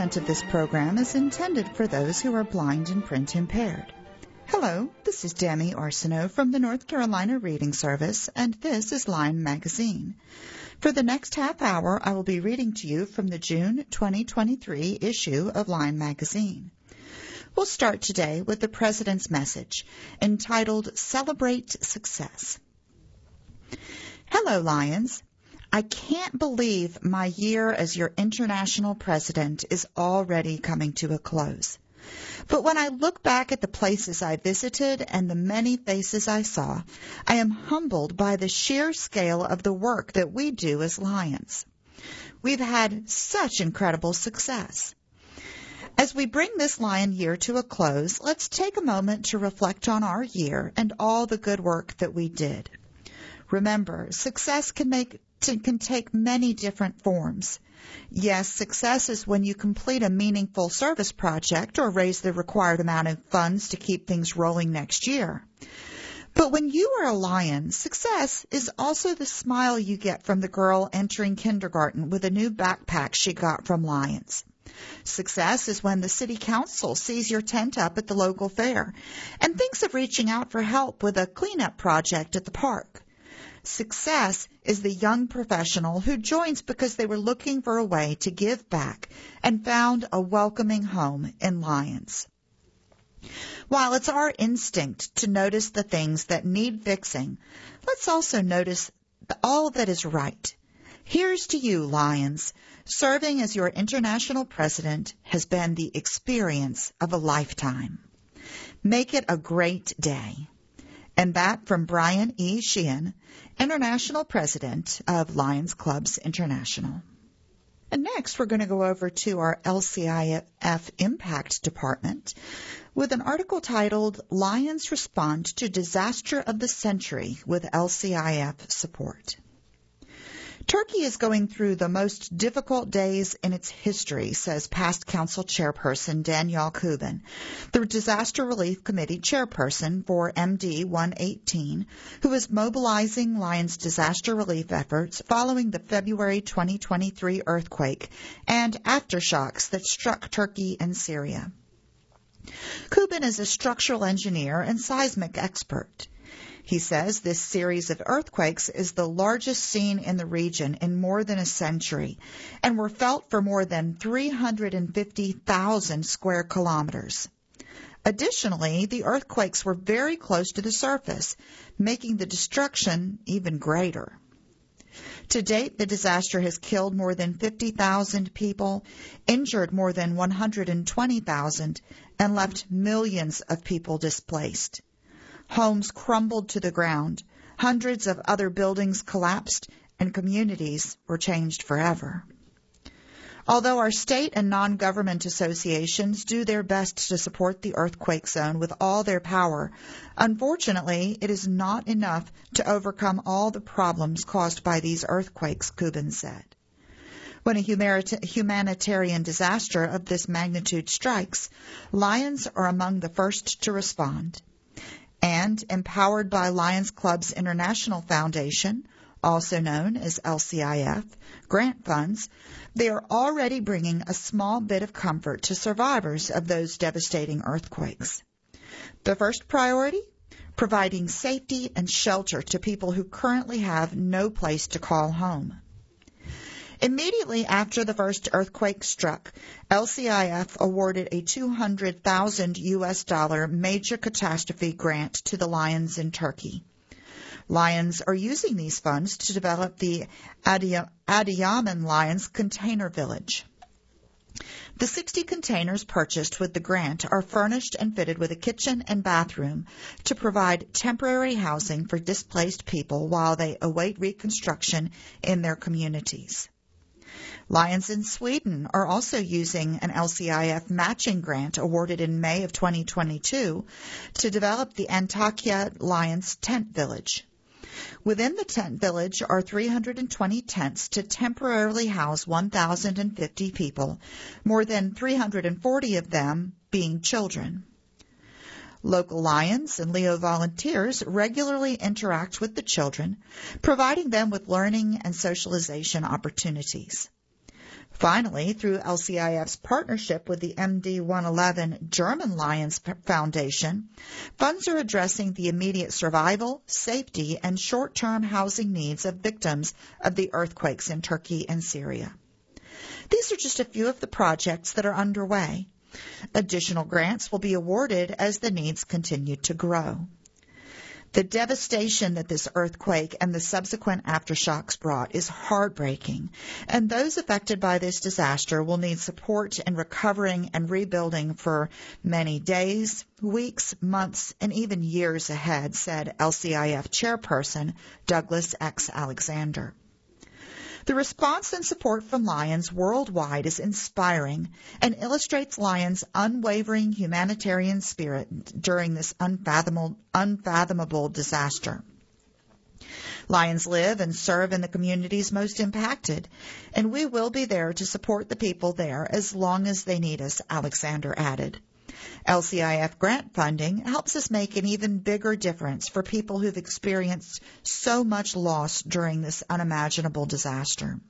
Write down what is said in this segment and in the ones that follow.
content of this program is intended for those who are blind and print impaired. Hello, this is Demi Arsenault from the North Carolina Reading Service, and this is Lion Magazine. For the next half hour, I will be reading to you from the June 2023 issue of Lion Magazine. We'll start today with the President's message, entitled Celebrate Success. Hello, Lions. I can't believe my year as your international president is already coming to a close. But when I look back at the places I visited and the many faces I saw, I am humbled by the sheer scale of the work that we do as Lions. We've had such incredible success. As we bring this Lion year to a close, let's take a moment to reflect on our year and all the good work that we did. Remember, success can take many different forms. Yes, success is when you complete a meaningful service project or raise the required amount of funds to keep things rolling next year. But when you are a Lion, success is also the smile you get from the girl entering kindergarten with a new backpack she got from Lions. Success is when the city council sees your tent up at the local fair and thinks of reaching out for help with a cleanup project at the park. Success is the young professional who joins because they were looking for a way to give back and found a welcoming home in Lions. While it's our instinct to notice the things that need fixing, let's also notice all that is right. Here's to you, Lions. Serving as your international president has been the experience of a lifetime. Make it a great day. And that from Brian E. Sheehan, International President of Lions Clubs International. And next, we're going to go over to our LCIF Impact Department with an article titled Lions Respond to Disaster of the Century with LCIF Support. Turkey is going through the most difficult days in its history, says past council chairperson Danielle Kubin, the Disaster Relief Committee chairperson for MD 118, who is mobilizing Lions disaster relief efforts following the February 2023 earthquake and aftershocks that struck Turkey and Syria. Kubin is a structural engineer and seismic expert. He says this series of earthquakes is the largest seen in the region in more than a century and were felt for more than 350,000 square kilometers. Additionally, the earthquakes were very close to the surface, making the destruction even greater. To date, the disaster has killed more than 50,000 people, injured more than 120,000, and left millions of people displaced. Homes crumbled to the ground, hundreds of other buildings collapsed, and communities were changed forever. Although our state and non-government associations do their best to support the earthquake zone with all their power, unfortunately, it is not enough to overcome all the problems caused by these earthquakes, Kubin said. When a humanitarian disaster of this magnitude strikes, Lions are among the first to respond. And, empowered by Lions Clubs International Foundation, also known as LCIF, grant funds, they are already bringing a small bit of comfort to survivors of those devastating earthquakes. The first priority? Providing safety and shelter to people who currently have no place to call home. Immediately after the first earthquake struck, LCIF awarded a $200,000 major catastrophe grant to the Lions in Turkey. Lions are using these funds to develop the Adıyaman Lions Container Village. The 60 containers purchased with the grant are furnished and fitted with a kitchen and bathroom to provide temporary housing for displaced people while they await reconstruction in their communities. Lions in Sweden are also using an LCIF matching grant awarded in May of 2022 to develop the Antakya Lions Tent Village. Within the tent village are 320 tents to temporarily house 1,050 people, more than 340 of them being children. Local Lions and Leo volunteers regularly interact with the children, providing them with learning and socialization opportunities. Finally, through LCIF's partnership with the MD111 German Lions Foundation, funds are addressing the immediate survival, safety, and short-term housing needs of victims of the earthquakes in Turkey and Syria. These are just a few of the projects that are underway. Additional grants will be awarded as the needs continue to grow. The devastation that this earthquake and the subsequent aftershocks brought is heartbreaking, and those affected by this disaster will need support in recovering and rebuilding for many days, weeks, months, and even years ahead, said LCIF chairperson Douglas X. Alexander. The response and support from Lions worldwide is inspiring and illustrates Lions' unwavering humanitarian spirit during this unfathomable disaster. Lions live and serve in the communities most impacted, and we will be there to support the people there as long as they need us, Alexander added. LCIF grant funding helps us make an even bigger difference for people who've experienced so much loss during this unimaginable disaster.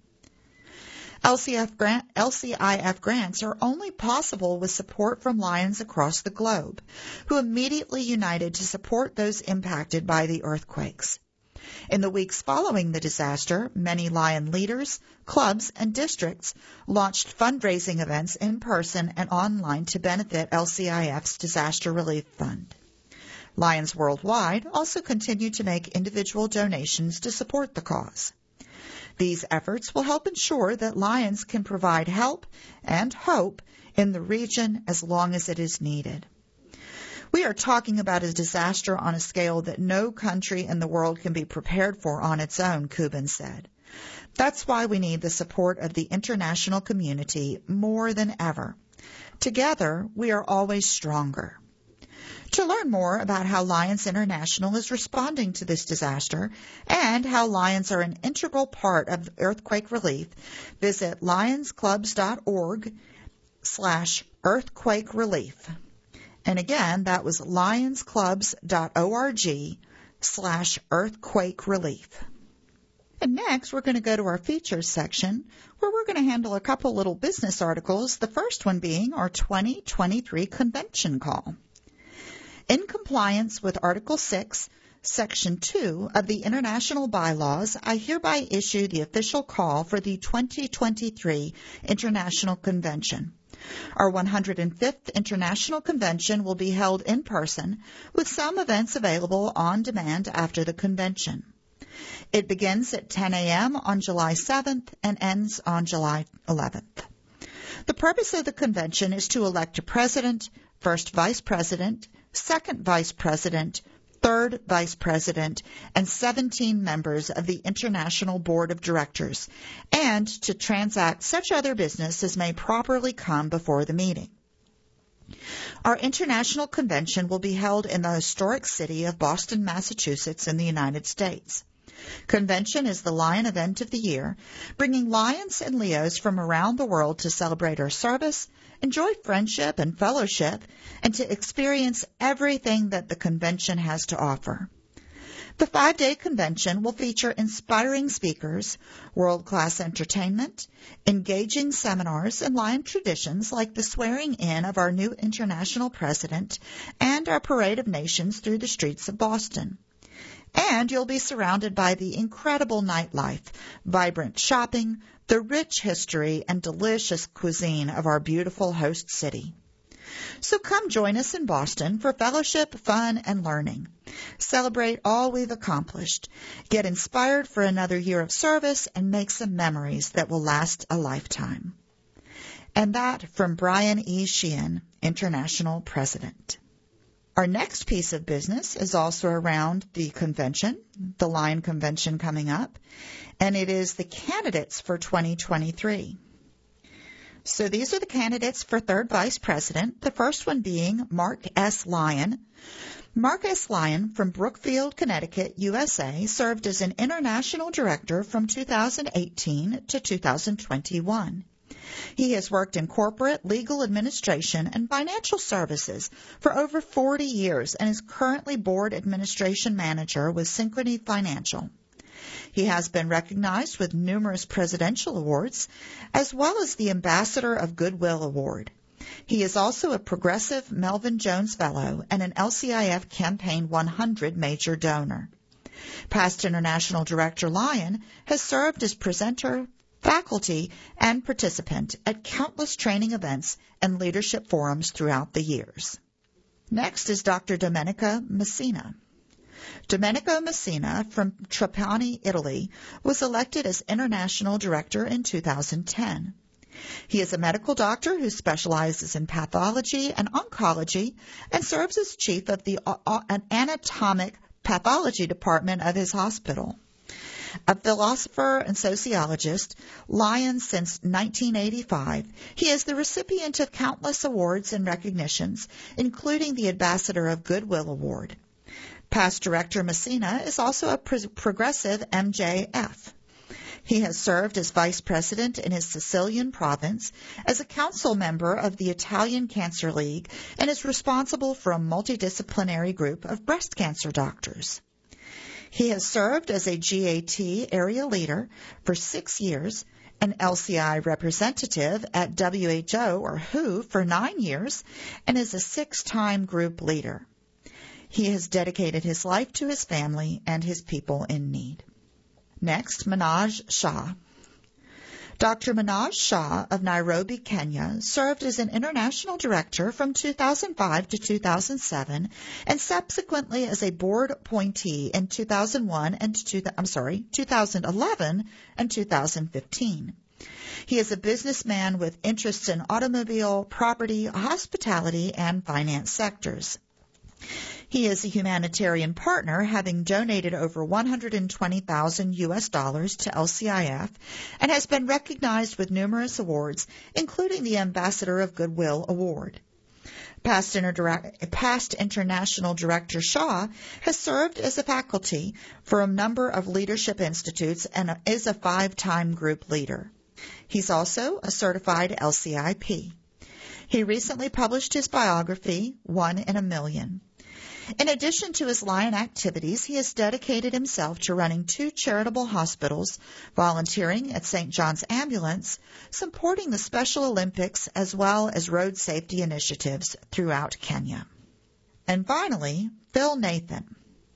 LCIF grants are only possible with support from Lions across the globe, who immediately united to support those impacted by the earthquakes. In the weeks following the disaster, many Lion leaders, clubs, and districts launched fundraising events in person and online to benefit LCIF's Disaster Relief Fund. Lions worldwide also continue to make individual donations to support the cause. These efforts will help ensure that Lions can provide help and hope in the region as long as it is needed. We are talking about a disaster on a scale that no country in the world can be prepared for on its own, Cuban said. That's why we need the support of the international community more than ever. Together, we are always stronger. To learn more about how Lions International is responding to this disaster and how Lions are an integral part of earthquake relief, visit lionsclubs.org/earthquake relief. And again, that was lionsclubs.org/earthquake relief. And next, we're going to go to our features section, where we're going to handle a couple little business articles, the first one being our 2023 convention call. In compliance with Article 6, Section 2 of the International Bylaws, I hereby issue the official call for the 2023 International Convention. Our 105th International Convention will be held in person, with some events available on demand after the convention. It begins at 10 a.m. on July 7th and ends on July 11th. The purpose of the convention is to elect a president, first vice president, second vice president, third vice president, and 17 members of the International Board of Directors, and to transact such other business as may properly come before the meeting. Our international convention will be held in the historic city of Boston, Massachusetts, in the United States. Convention is the Lion event of the year, bringing Lions and Leos from around the world to celebrate our service, enjoy friendship and fellowship, and to experience everything that the convention has to offer. The 5-day convention will feature inspiring speakers, world-class entertainment, engaging seminars, and Lion traditions like the swearing-in of our new international president and our parade of nations through the streets of Boston. And you'll be surrounded by the incredible nightlife, vibrant shopping, the rich history, and delicious cuisine of our beautiful host city. So come join us in Boston for fellowship, fun, and learning. Celebrate all we've accomplished. Get inspired for another year of service and make some memories that will last a lifetime. And that from Brian E. Sheehan, International President. Our next piece of business is also around the convention, the Lion Convention coming up, and it is the candidates for 2023. So these are the candidates for third vice president, the first one being Mark S. Lyon. Mark S. Lyon from Brookfield, Connecticut, USA, served as an international director from 2018 to 2021. He has worked in corporate, legal administration, and financial services for over 40 years and is currently board administration manager with Synchrony Financial. He has been recognized with numerous presidential awards, as well as the Ambassador of Goodwill Award. He is also a Progressive Melvin Jones Fellow and an LCIF Campaign 100 major donor. Past International Director Lyon has served as presenter, faculty, and participant at countless training events and leadership forums throughout the years. Next is Dr. Domenico Messina. Domenico Messina from Trapani, Italy, was elected as International Director in 2010. He is a medical doctor who specializes in pathology and oncology and serves as chief of the anatomic pathology department of his hospital. A philosopher and sociologist, Lyon since 1985, he is the recipient of countless awards and recognitions, including the Ambassador of Goodwill Award. Past Director Messina is also a progressive MJF. He has served as vice president in his Sicilian province, as a council member of the Italian Cancer League, and is responsible for a multidisciplinary group of breast cancer doctors. He has served as a GAT area leader for 6 years, an LCI representative at WHO or WHO for 9 years, and is a 6-time group leader. He has dedicated his life to his family and his people in need. Next, Manoj Shah. Dr. Manoj Shah of Nairobi, Kenya, served as an international director from 2005 to 2007 and subsequently as a board appointee in 2011 and 2015. He is a businessman with interests in automobile, property, hospitality, and finance sectors. He is a humanitarian partner, having donated over $120,000 to LCIF, and has been recognized with numerous awards, including the Ambassador of Goodwill Award. Past International Director Shaw has served as a faculty for a number of leadership institutes and is a 5-time group leader. He's also a certified LCIP. He recently published his biography, One in a Million. In addition to his Lyon activities, he has dedicated himself to running 2 charitable hospitals, volunteering at St. John's Ambulance, supporting the Special Olympics, as well as road safety initiatives throughout Kenya. And finally, Phil Nathan.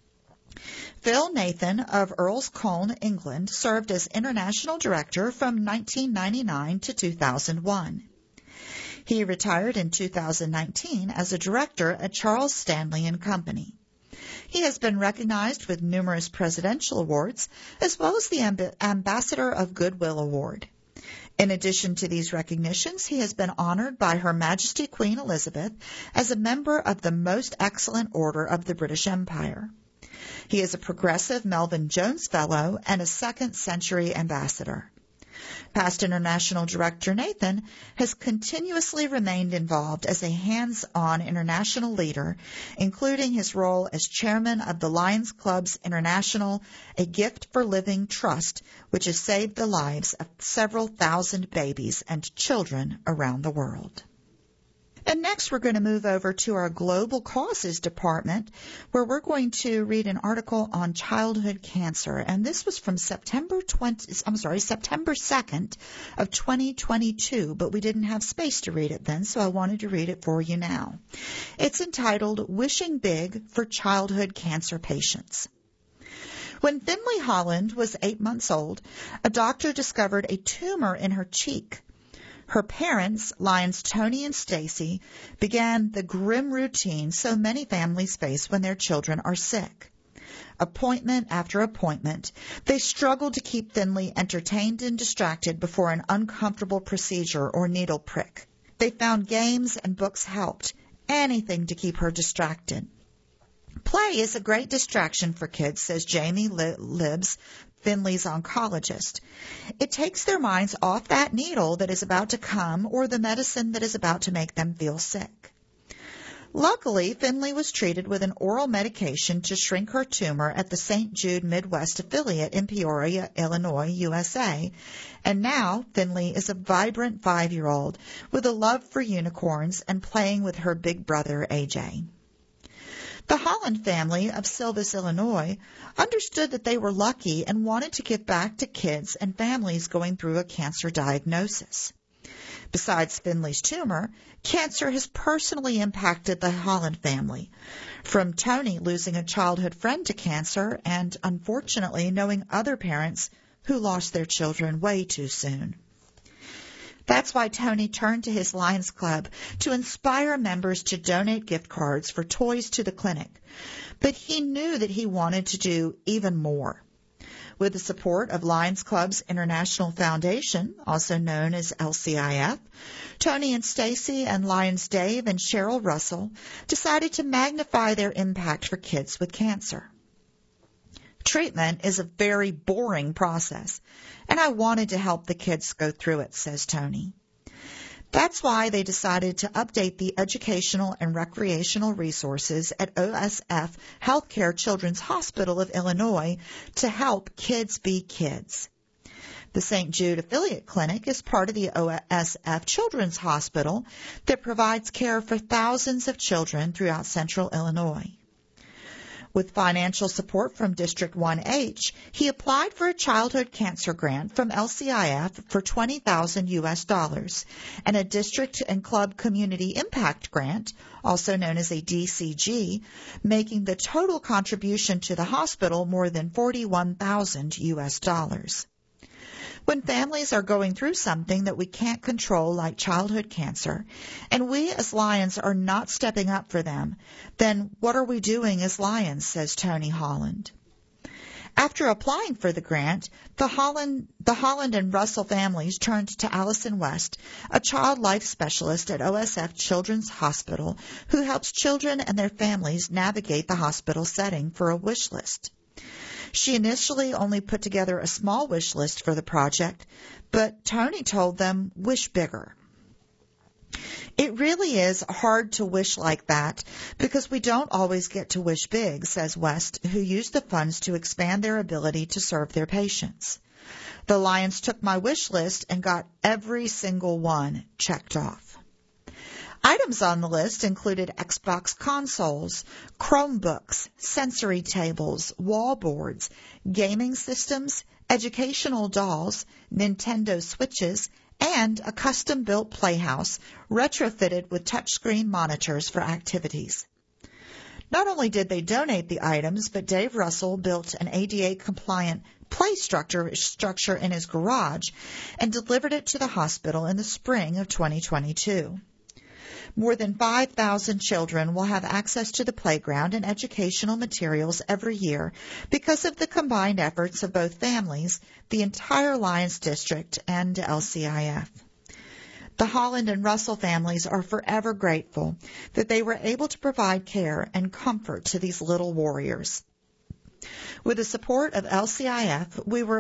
Phil Nathan of Earl's Colne, England, served as International Director from 1999 to 2001. He retired in 2019 as a director at Charles Stanley & Company. He has been recognized with numerous presidential awards, as well as the Ambassador of Goodwill Award. In addition to these recognitions, he has been honored by Her Majesty Queen Elizabeth as a member of the Most Excellent Order of the British Empire. He is a Progressive Melvin Jones Fellow and a 2nd Century Ambassador. Past International Director Nathan has continuously remained involved as a hands-on international leader, including his role as chairman of the Lions Clubs International, a Gift for Living trust, which has saved the lives of several thousand babies and children around the world. And next we're going to move over to our Global Causes Department, where we're going to read an article on childhood cancer. And this was from September 2nd of 2022, but we didn't have space to read it then, so I wanted to read it for you now. It's entitled, Wishing Big for Childhood Cancer Patients. When Finley Holland was 8 months old, a doctor discovered a tumor in her cheek. Her parents, Lions Tony and Stacy, began the grim routine so many families face when their children are sick. Appointment after appointment, they struggled to keep Finley entertained and distracted before an uncomfortable procedure or needle prick. They found games and books helped, anything to keep her distracted. Play is a great distraction for kids, says Jamie Libbs, Finley's oncologist. It takes their minds off that needle that is about to come or the medicine that is about to make them feel sick. Luckily, Finley was treated with an oral medication to shrink her tumor at the St. Jude Midwest affiliate in Peoria, Illinois, USA, and now Finley is a vibrant 5-year-old with a love for unicorns and playing with her big brother, AJ. The Holland family of Silvis, Illinois, understood that they were lucky and wanted to give back to kids and families going through a cancer diagnosis. Besides Finley's tumor, cancer has personally impacted the Holland family, from Tony losing a childhood friend to cancer and, unfortunately, knowing other parents who lost their children way too soon. That's why Tony turned to his Lions Club to inspire members to donate gift cards for toys to the clinic. But he knew that he wanted to do even more. With the support of Lions Club's International Foundation, also known as LCIF, Tony and Stacy and Lions Dave and Cheryl Russell decided to magnify their impact for kids with cancer. Treatment is a very boring process, and I wanted to help the kids go through it, says Tony. That's why they decided to update the educational and recreational resources at OSF Healthcare Children's Hospital of Illinois to help kids be kids. The St. Jude Affiliate Clinic is part of the OSF Children's Hospital that provides care for thousands of children throughout central Illinois. With financial support from District 1H, he applied for a childhood cancer grant from LCIF for $20,000 and a district and club community impact grant, also known as a DCG, making the total contribution to the hospital more than $41,000. When families are going through something that we can't control, like childhood cancer, and we as Lions are not stepping up for them, then what are we doing as Lions, says Tony Holland. After applying for the grant, the Holland and Russell families turned to Allison West, a child life specialist at OSF Children's Hospital, who helps children and their families navigate the hospital setting, for a wish list. She initially only put together a small wish list for the project, but Tony told them, wish bigger. It really is hard to wish like that because we don't always get to wish big, says West, who used the funds to expand their ability to serve their patients. The Lions took my wish list and got every single one checked off. Items on the list included Xbox consoles, Chromebooks, sensory tables, wall boards, gaming systems, educational dolls, Nintendo Switches, and a custom-built playhouse retrofitted with touchscreen monitors for activities. Not only did they donate the items, but Dave Russell built an ADA-compliant play structure in his garage and delivered it to the hospital in the spring of 2022. More than 5,000 children will have access to the playground and educational materials every year because of the combined efforts of both families, the entire Lions District, and LCIF. The Holland and Russell families are forever grateful that they were able to provide care and comfort to these little warriors. With the support of LCIF,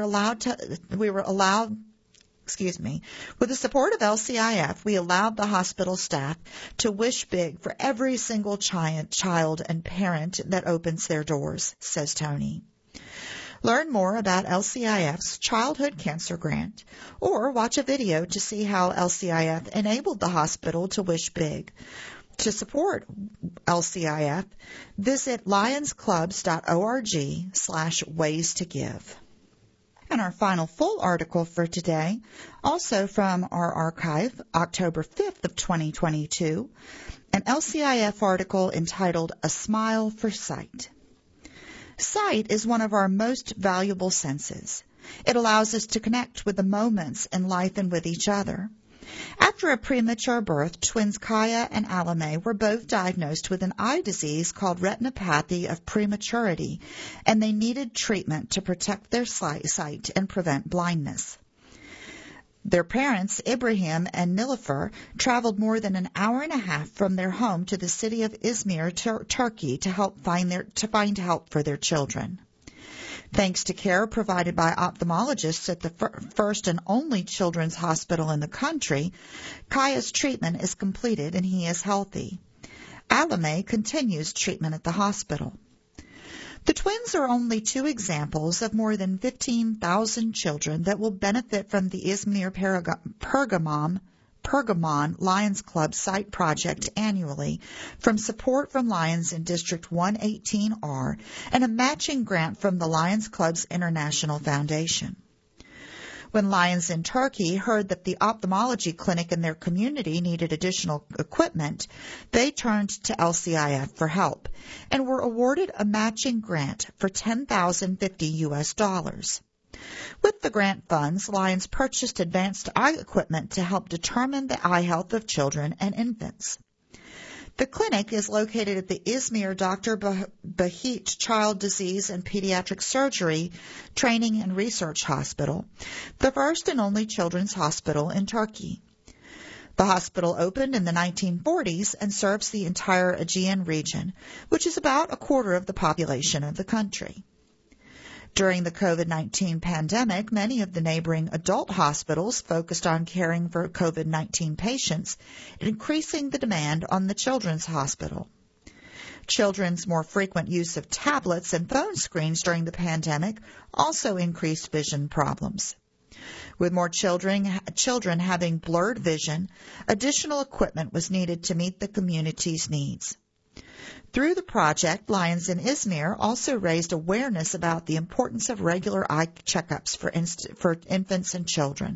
With the support of LCIF, we allowed the hospital staff to wish big for every single child and parent that opens their doors, says Tony. Learn more about LCIF's Childhood Cancer Grant, or watch a video to see how LCIF enabled the hospital to wish big. To support LCIF, visit lionsclubs.org/ways-to-give. And our final full article for today, also from our archive, October 5th of 2022, an LCIF article entitled A Smile for Sight. Sight is one of our most valuable senses. It allows us to connect with the moments in life and with each other. After a premature birth, twins Kaya and Alame were both diagnosed with an eye disease called retinopathy of prematurity, and they needed treatment to protect their sight and prevent blindness. Their parents, Ibrahim and Nilüfer, traveled more than an hour and a half from their home to the city of Izmir, Turkey, to find help for their children. Thanks to care provided by ophthalmologists at the first and only children's hospital in the country, Kaya's treatment is completed and he is healthy. Alame continues treatment at the hospital. The twins are only two examples of more than 15,000 children that will benefit from the Izmir Pergamon Pergamon Lions Club site project annually from support from Lions in District 118R and a matching grant from the Lions Club's International Foundation. When Lions in Turkey heard that the ophthalmology clinic in their community needed additional equipment, they turned to LCIF for help and were awarded a matching grant for $10,050. With the grant funds, Lions purchased advanced eye equipment to help determine the eye health of children and infants. The clinic is located at the Izmir Dr. Bahit Child Disease and Pediatric Surgery Training and Research Hospital, the first and only children's hospital in Turkey. The hospital opened in the 1940s and serves the entire Aegean region, which is about a quarter of the population of the country. During the COVID-19 pandemic, many of the neighboring adult hospitals focused on caring for COVID-19 patients, increasing the demand on the children's hospital. Children's more frequent use of tablets and phone screens during the pandemic also increased vision problems. With more children having blurred vision, additional equipment was needed to meet the community's needs. Through the project, Lions in Izmir also raised awareness about the importance of regular eye checkups for infants and children.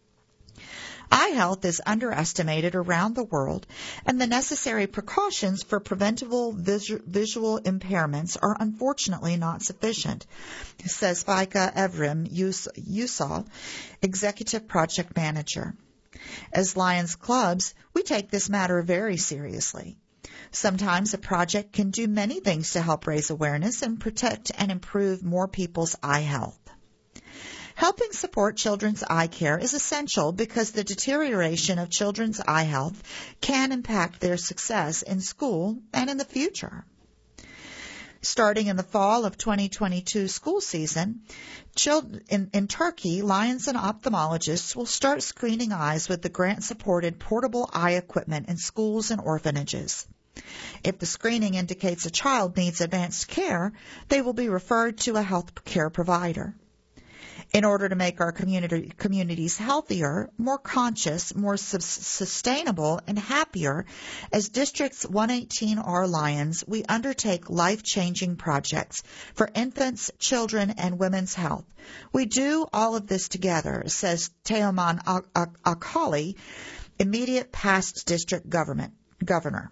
Eye health is underestimated around the world, and the necessary precautions for preventable visual impairments are unfortunately not sufficient, says Faika Evrim Yusal, Executive Project Manager. As Lions Clubs, we take this matter very seriously. Sometimes a project can do many things to help raise awareness and protect and improve more people's eye health. Helping support children's eye care is essential because the deterioration of children's eye health can impact their success in school and in the future. Starting in the fall of 2022 school season, in Turkey, Lions and ophthalmologists will start screening eyes with the grant-supported portable eye equipment in schools and orphanages. If the screening indicates a child needs advanced care, they will be referred to a health care provider. In order to make our communities healthier, more conscious, more sustainable, and happier, as District's 118R Lions, we undertake life-changing projects for infants, children, and women's health. We do all of this together, says Teoman Akali, immediate past district governor.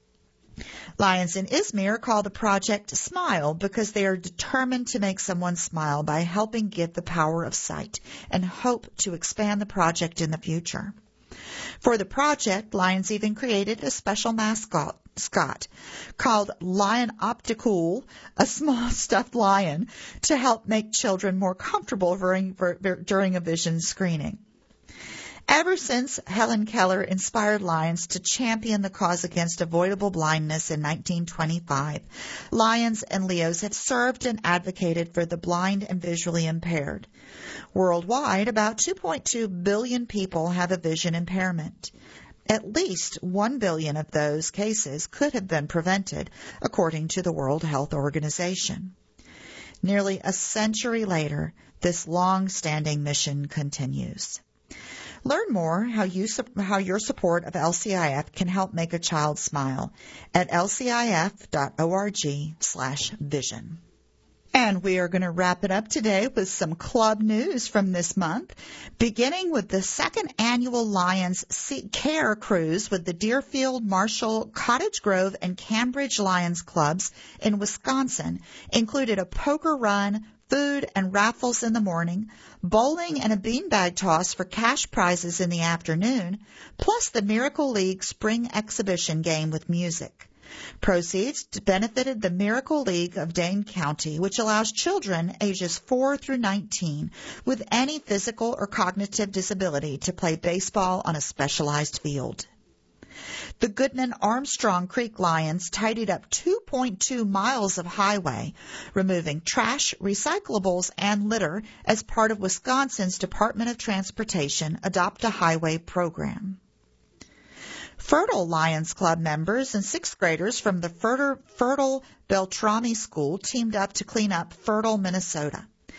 Lions in Izmir call the project Smile because they are determined to make someone smile by helping give the power of sight and hope to expand the project in the future. For the project, Lions even created a special mascot called Lion Opticool, a small stuffed lion, to help make children more comfortable during a vision screening. Ever since Helen Keller inspired Lions to champion the cause against avoidable blindness in 1925, Lions and Leos have served and advocated for the blind and visually impaired. Worldwide, about 2.2 billion people have a vision impairment. At least 1 billion of those cases could have been prevented, according to the World Health Organization. Nearly a century later, this long-standing mission continues. Learn more how your support of LCIF can help make a child smile at lcif.org/vision. And we are going to wrap it up today with some club news from this month, beginning with the second annual Lions Care Cruise with the Deerfield, Marshall, Cottage Grove, and Cambridge Lions Clubs in Wisconsin included a poker run, food and raffles in the morning, bowling and a beanbag toss for cash prizes in the afternoon, plus the Miracle League Spring Exhibition game with music. Proceeds benefited the Miracle League of Dane County, which allows children ages 4 through 19 with any physical or cognitive disability to play baseball on a specialized field. The Goodman-Armstrong Creek Lions tidied up 2.2 miles of highway, removing trash, recyclables, and litter as part of Wisconsin's Department of Transportation Adopt a Highway program. Fertile Lions Club members and sixth graders from the Fertile Beltrami School teamed up to clean up Fertile, Minnesota.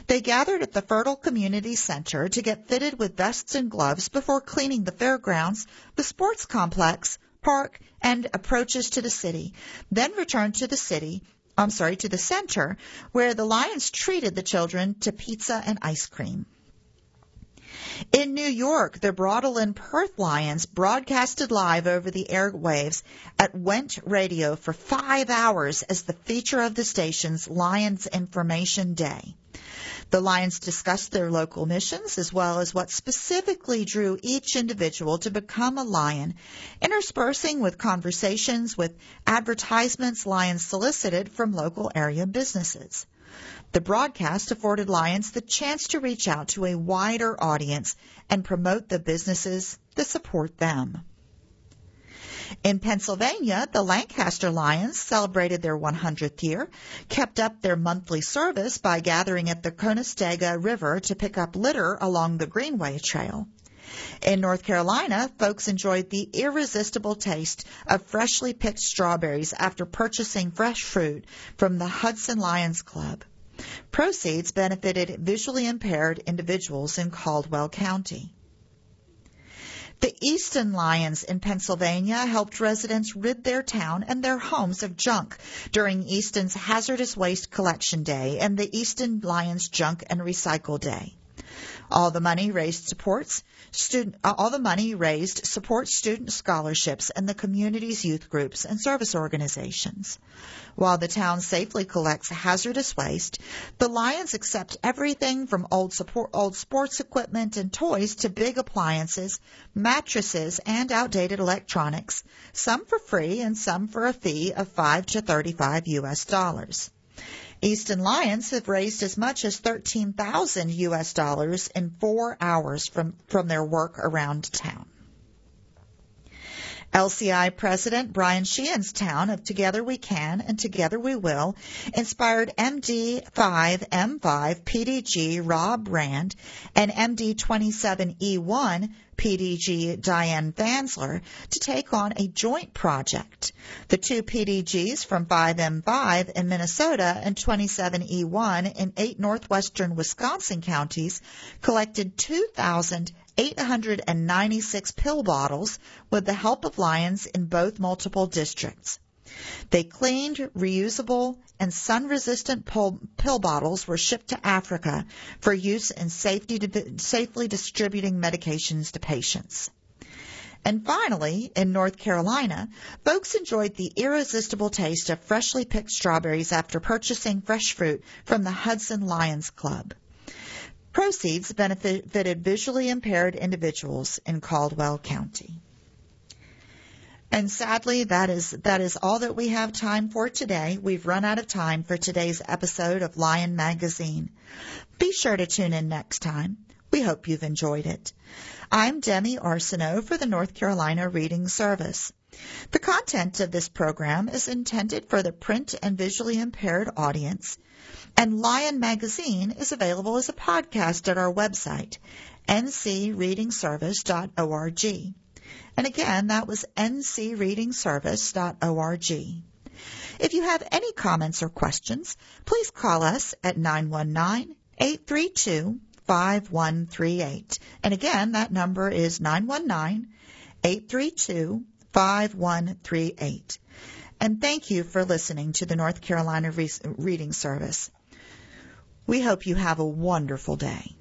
They gathered at the Fertile Community Center to get fitted with vests and gloves before cleaning the fairgrounds, the sports complex, park, and approaches to the city, then returned to the center, where the Lions treated the children to pizza and ice cream. In New York, the Broadalin Perth Lions broadcasted live over the airwaves at Went Radio for 5 hours as the feature of the station's Lions Information Day. The Lions discussed their local missions as well as what specifically drew each individual to become a Lion, interspersing with conversations with advertisements Lions solicited from local area businesses. The broadcast afforded Lions the chance to reach out to a wider audience and promote the businesses that support them. In Pennsylvania, the Lancaster Lions celebrated their 100th year, kept up their monthly service by gathering at the Conestoga River to pick up litter along the Greenway Trail. In North Carolina, folks enjoyed the irresistible taste of freshly picked strawberries after purchasing fresh fruit from the Hudson Lions Club. Proceeds benefited visually impaired individuals in Caldwell County. The Easton Lions in Pennsylvania helped residents rid their town and their homes of junk during Easton's Hazardous Waste Collection Day and the Easton Lions Junk and Recycle Day. All the money raised supports student scholarships and the community's youth groups and service organizations. While the town safely collects hazardous waste, the Lions accept everything from old sports equipment and toys to big appliances, mattresses, and outdated electronics, some for free and some for a fee of $5 to $35. Easton Lions have raised as much as $13,000 in 4 hours from their work around town. LCI President Brian Sheehan's town of Together We Can and Together We Will inspired MD5M5 PDG Rob Rand and MD27E1 PDG Diane Vansler to take on a joint project. The two PDGs from 5M5 in Minnesota and 27E1 in 8 northwestern Wisconsin counties collected 2,896 pill bottles with the help of Lions in both multiple districts. They cleaned, reusable, and sun-resistant pill bottles were shipped to Africa for use in safely distributing medications to patients. And finally, in North Carolina, folks enjoyed the irresistible taste of freshly picked strawberries after purchasing fresh fruit from the Hudson Lions Club. Proceeds benefited visually impaired individuals in Caldwell County. And sadly, that is all that we have time for today. We've run out of time for today's episode of Lion Magazine. Be sure to tune in next time. We hope you've enjoyed it. I'm Demi Arsenault for the North Carolina Reading Service. The content of this program is intended for the print and visually impaired audience, and Lion Magazine is available as a podcast at our website, ncreadingservice.org. And again, that was ncreadingservice.org. If you have any comments or questions, please call us at 919-832-5138. And again, that number is 919-832-5138. And thank you for listening to the North Carolina Reading Service. We hope you have a wonderful day.